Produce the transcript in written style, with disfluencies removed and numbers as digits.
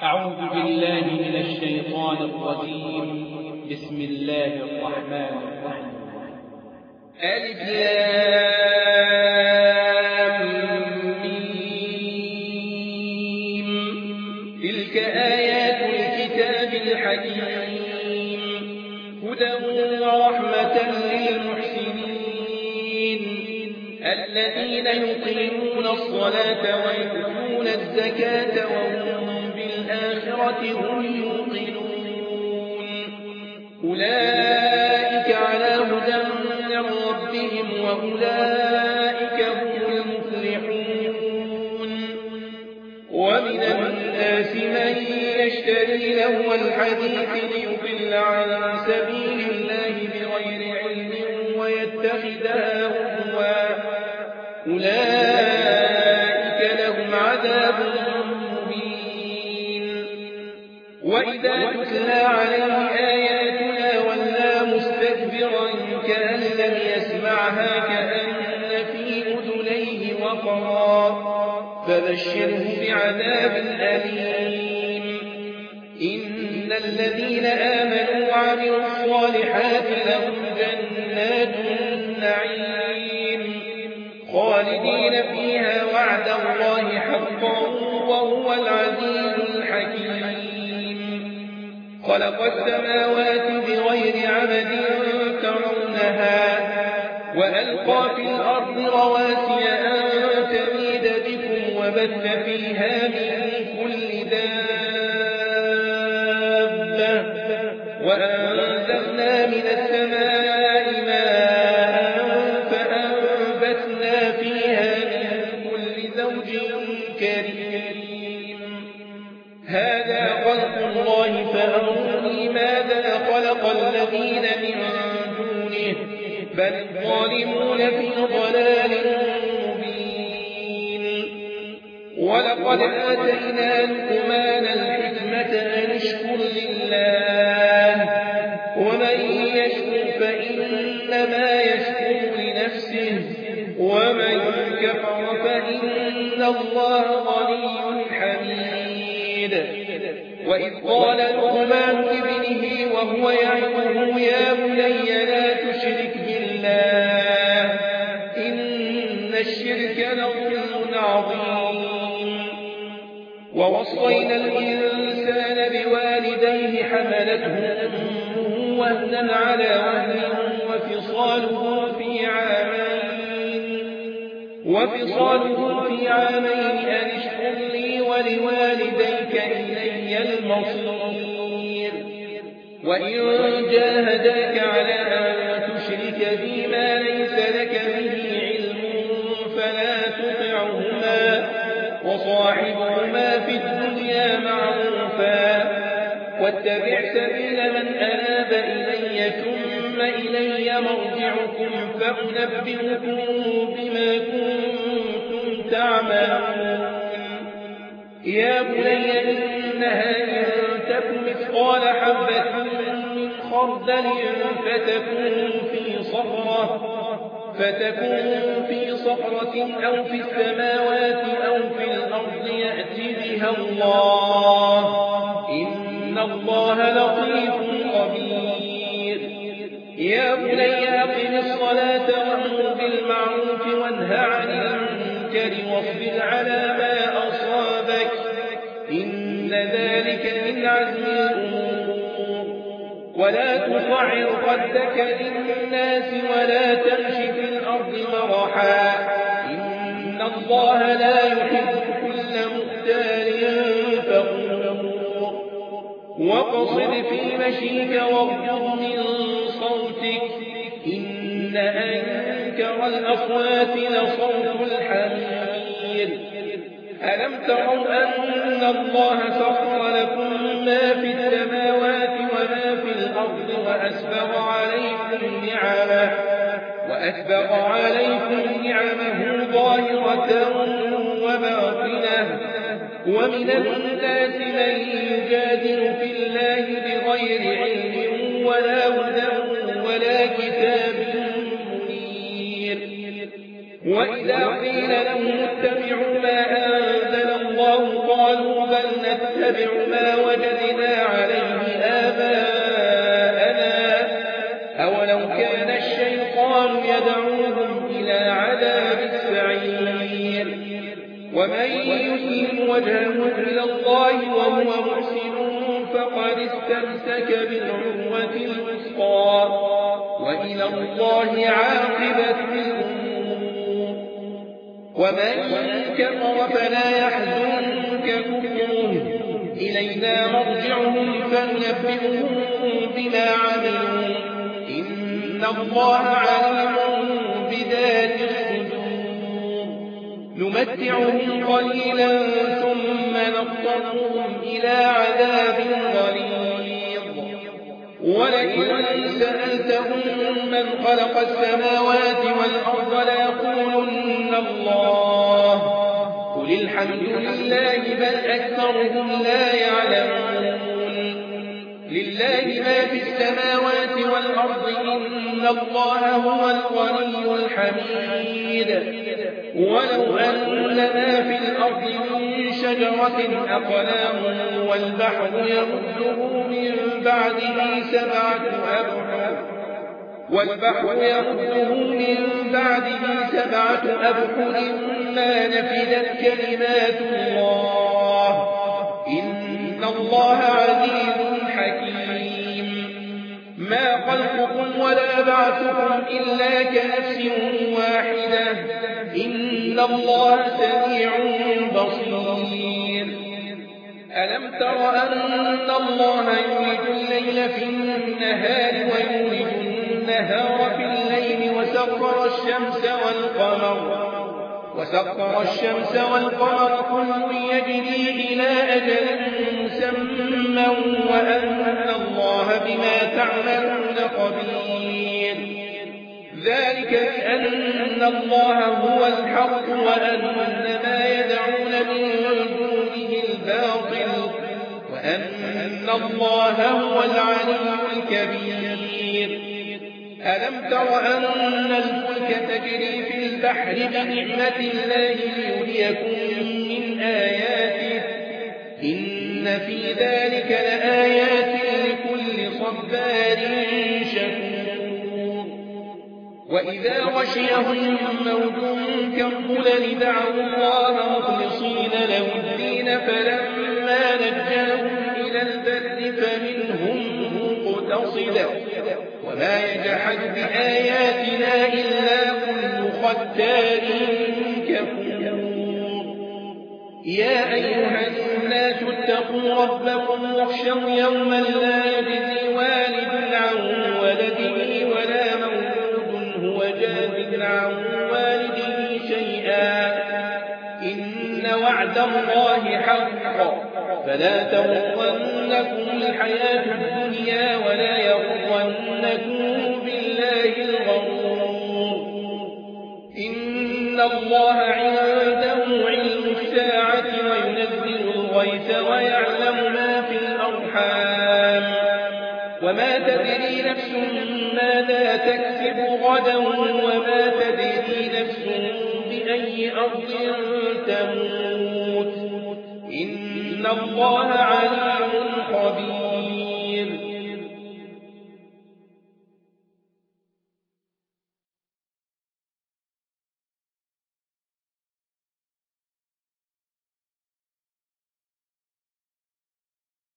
أعوذ بالله من الشيطان الرجيم. بسم الله الرحمن الرحيم. ألف لام ميم. تلك آيات الكتاب الحكيم، هدى ورحمة للمحسنين الذين يقيمون الصلاة ويؤتون الزكاة وهم بالآخرة هم يوقنون. أولئك على هدى من ربهم وأولئك هم المفلحون. ومن الناس من يشتري لهو الحديث ليضل عن سبيل الله بغير علم ويتخذها هزوا، أولئك لهم عذاب مهين. وإذا تتلى عليه آياتنا ولى مستكبرا كأن لم يسمعها كأن في أذنيه وقرا، فبشره بعذاب أليم. إن الذين آمنوا وعملوا الصالحات لهم جنات النعيم خالدين فيها وعد الله حقا وهو العزيز الحكيم. خلق السماوات بغير عمد ترونها وألقى في الأرض رواسي أن تميد بكم وبث فيها من كل دابة وأنزلنا من السماء ماء فأنبتنا فيها من كل زوج كريم. هذا خلق الله فأروني ماذا خلق الذين من دونه بل الظالمون في ضلال مبين. ولقد آتينا لقمان الحكمة أن اشكر لله ومن يشكر فإنما يشكر لنفسه ومن كفر فإن الله غني حميد. وإذ قال لقمان لابنه وهو يعظه يا بني لا تشرك بالله إن الشرك لظلم عظيم. ووصينا الإنسان بوالديه حملته أمه وهنا على وهن وفصاله في عامين أن اشكر لي ولوالديك إلي المصير. وإن جاهداك على أن تشرك بي ما ليس لك به علم فلا تطعهما وصاحبهما في الدنيا معروفا واتبع سبيل من أناب إلي ثم إلي مرجعكم فأنبئكم بما كنتم تعملون. يا بني إنها إن تك مثقال حبة من خردل فتكون في صخرة أو في السماوات أو في الأرض يأت بها الله إن الله لطيف خبير. يا بني أقم الصلاة وأمر بالمعروف وانه عن المنكر واصبر على ما أصابك إن ذلك من عزم الأمور. ولا تصعر خدك للناس ولا تمش في الأرض مرحا إن الله لا يحب كل مختال فخور. واقصد في مشيك واغضض من صوتك إن أنكر الأصوات لصوت الحمير. ألم تروا أن الله سخر لكم ما في السماوات وما في الأرض وأسبغ عليكم نعمه ظاهرة وباطنة. ومن الناس من يجادل في الله بغير علم ولا هدى ولا كتاب منير. وإذا قيل لهم اتبعوا ما أنزل الله قالوا بل نتبع نتبع ما وجدنا عليه آباءنا أولو كان الشيطان يدعوهم إلى عذاب السعير ومن يسلم وجهه إلى الله وهو محسن فقد استمسك بالعروة الوثقى وإلى الله عاقبة الأمور ومن كفر فلا يحزنك كفره إلينا مرجعهم فننبئهم بما عملوا إن الله عليم بذات الصدور نمتعهم قليلا ثم نضطرهم إلى عذاب غليظ ولئن سألتهم من خلق السماوات والأرض ليقولن الله قل الحمد لله بل أكثرهم لا يعلمون لله ما في السماوات والأرض إن الله هو الغني الحميد ولو أن ما في الأرض من شجرة أقلام والبحر يمده من بعده سبعة أبحر ما نفدت كلمات الله إن الله عزيز حكيم ما خلقكم ولا بعثكم إلا كنفس واحدة إن الله سميع بصير ألم تر أن الله يولج الليل في النهار ويولج النهار في الليل وسخر الشمس والقمر كل يجري إلى أجل مسمى وأن الله بما تعملون خبير ذلك بأن الله هو الحق وأن ما يدعون من دونه الباطل وأن الله هو العلي الكبير ألم تر أن الفلك تجري في البحر بنعمة الله ليريكم من آياته إن في ذلك لآيات لكل صبار شكور وإذا غشيهم موج كالظلل دعوا الله مخلصين له الدين فلما نجاهم إلى البر فمنهم مقتصد وما يجحد بآياتنا إلا كل ختار كفور يا أيها الناس اتقوا ربكم واخشوا يوما لا يجزي والد عن ولده ولا مولود هو جاز عن والده شيئا إن وعد الله حق فلا تغرنكم الحياة الدنيا ولا يغرنكم بالله الغرور إن الله عنده علم الساعة وينزل الغيث ويعلم ما في الأرحام وما تدري نفس ماذا تكسب غدا وما تدري نفس بأي أرض تموت إن الله عليم